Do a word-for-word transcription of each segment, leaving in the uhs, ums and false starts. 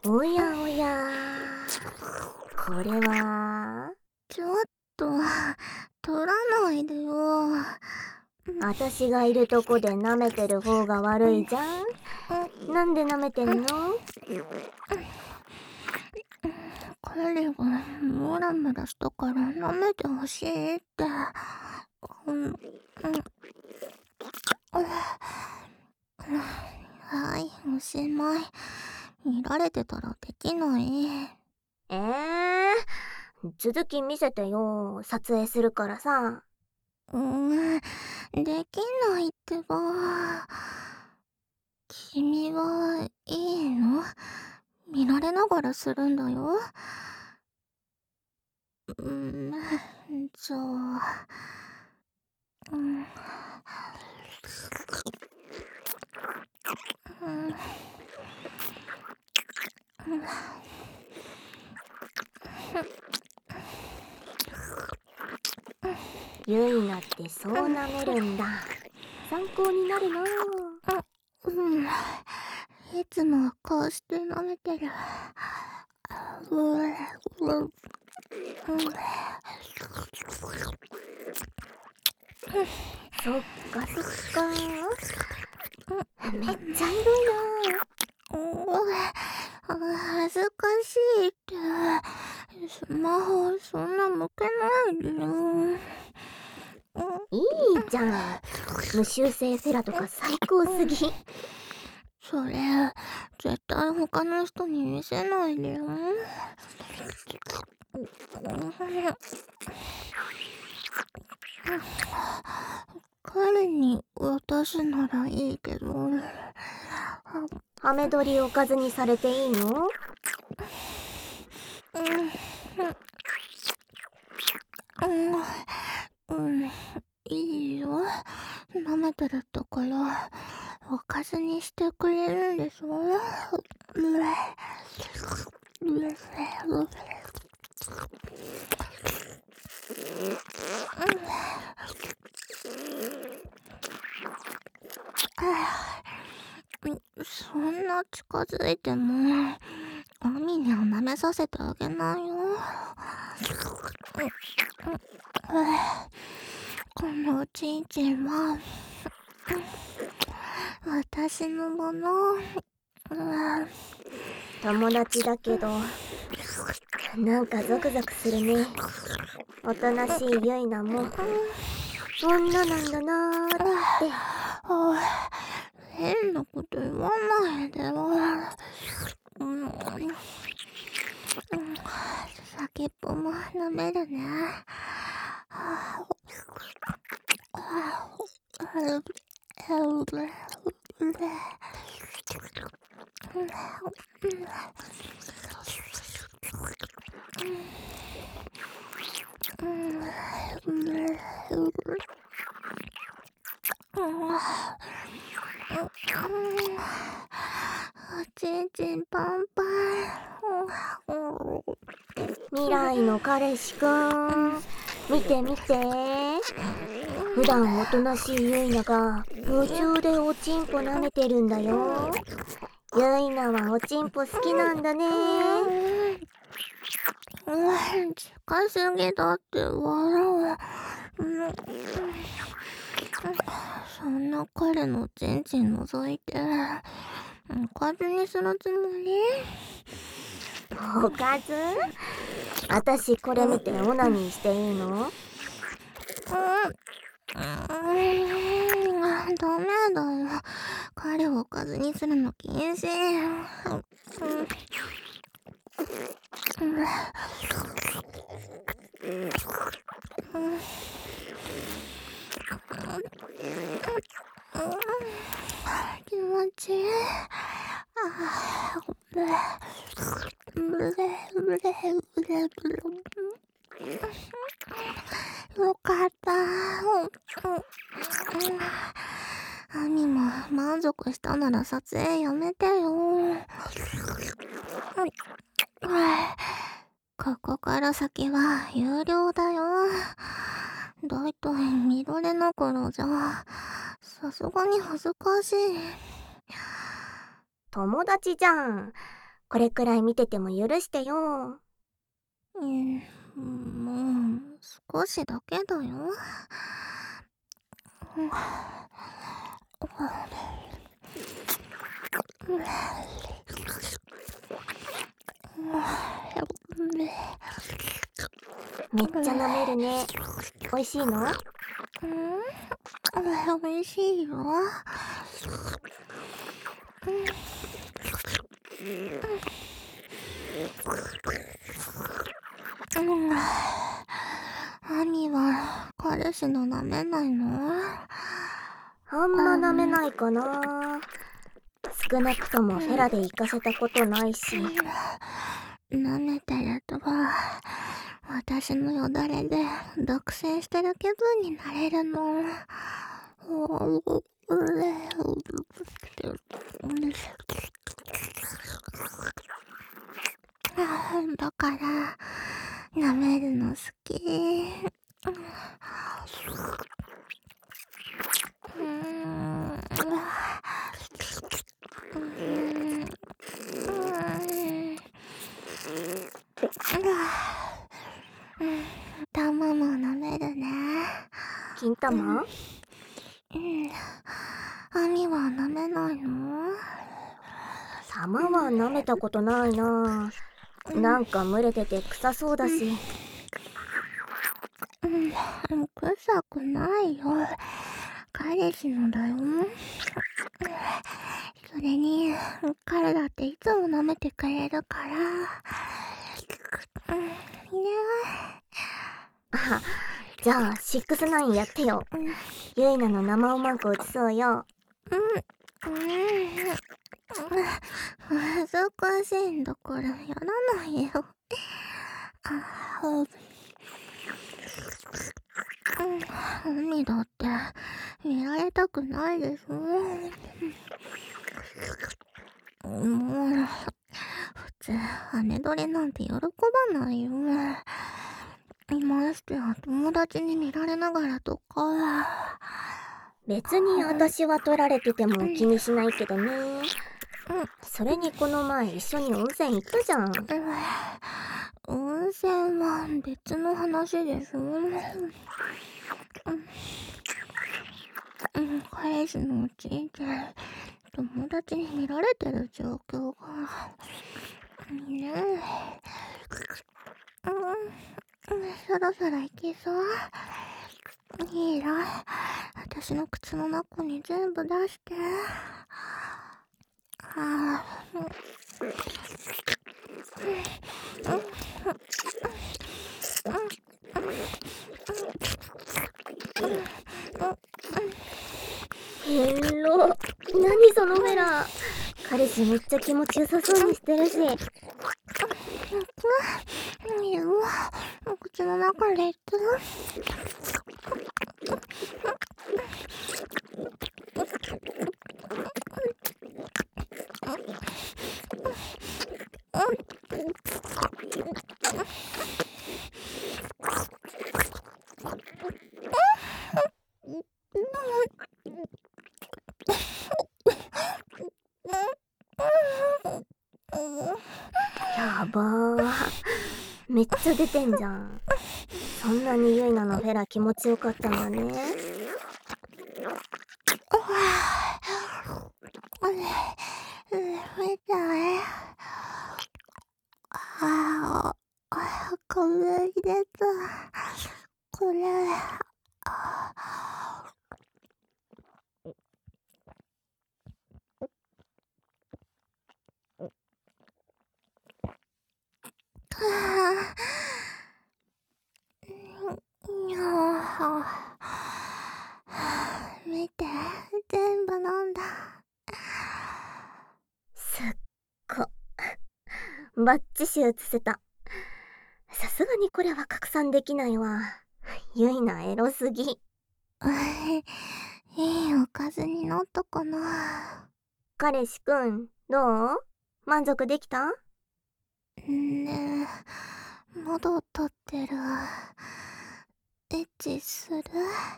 おやおや、これはちょっと取らないでよ。 私がいるとこで舐めてる方が悪いじゃん。なんで舐めてんの？ 彼がムラムラしたから舐めてほしいって。うん、うん、はい、おしまい。見られてたらできない。 えー、続き見せてよ。撮影するからさ。 うーん、できないってば。君はいいの？見られながらするんだよ。うーん、じゃあ、うん、うん、 ゆいなってそう舐めるんだ。参考になるな。 うん、いつもはこうして舐めてる。 そっかそっか。めっちゃエロいな。 恥ずかしいって。スマホそんな向けないでよ。 いいじゃん。無修正フェラとか最高すぎ。 それ絶対他の人に見せないでよ。彼に渡すならいいけど。 ハメ撮りおかずにされていいの？ うんうん、いいよ。舐めてるところおかずにしてくれるんでしょ。そんな近づいてもアミには舐めさせてあげないよ。このおちんちんは私のもの。 友達だけどなんかゾクゾクするね。おとなしいゆいなも女なんだなーって。 変なこと言わないでよ。うん、先っぽも舐めるね。おちんちんパンパン。 未来の彼氏くん、見て見て。普段おとなしいゆいなが夢中でおちんぽ舐めてるんだよ。ゆいなはおちんぽ好きなんだね。 近すぎだって笑う。そんな彼のちんちん覗いておかずにするつもり？ おかず？あたしこれ見てオナニーしていいの？ うん、ダメだよ。彼をおかずにするの禁止。気持ちいい。よかった。アミも満足したなら撮影やめてよ。ここから先は有料だよ。だいたい見られながらじゃさすがに恥ずかしい。 友達じゃん。 これくらい見てても許してよ。 うん、もう少しだけだよ。 めっちゃ舐めるね。おいしいの？ うん、美味しいよ。うん、アミは彼氏の舐めないの？ あんま舐めないかな。少なくともフェラで行かせたことないし。 舐めてると私のよだれで独占してる気分になれるの。だから舐めるの好き。うーん、玉も舐めるね。 金玉？ うん、アミは舐めないの？ 玉は舐めたことないな。なんか蒸れてて臭そうだし。 うん、臭くないよ。彼氏のだよ。それに彼だっていつも舐めてくれるから。うん、ね。 あ、じゃあシックスナインやってよ。ユイナの生おまんこ映そうよ。 うん、うん、恥ずかしいんだからやらないよ。あ、うん、海だって見られたくないでしょ。もう普通姉取りなんて喜ばないよ。ましてや友達に見られながらとか。 別に私は取られてても気にしないけどね。それにこの前一緒に温泉行ったじゃん。 温泉は別の話でしょ。うん、彼氏のうちで友達に見られてる状況がねえ。うん、そろそろ行けそう？いいよ、私の靴の中に全部出して。あー、 へんろ。何そのフェラ。彼氏めっちゃ気持ちよさそうにしてるし。 いいよ、口の中で言ってる。 やばー。めっちゃ出てんじゃん。そんなにユイナのフェラ気持ちよかったんだね。 見たい。ああ、これ入れた。これ。見て、全部飲んだ。 すっご。バッチシ映せた。さすがにこれは拡散できないわ。ユイナエロすぎ。 いいおかずになったかな。 彼氏くん、どう？満足できた？ ねえ、まだ立ってる。エッチする？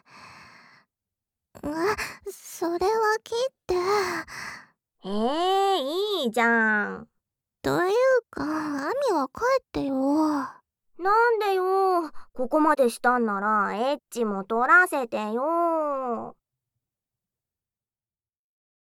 あ、それは切って。 えー、いいじゃん。 というか、アミは帰ってよ。 なんでよ、ここまでしたんならエッチも取らせてよ。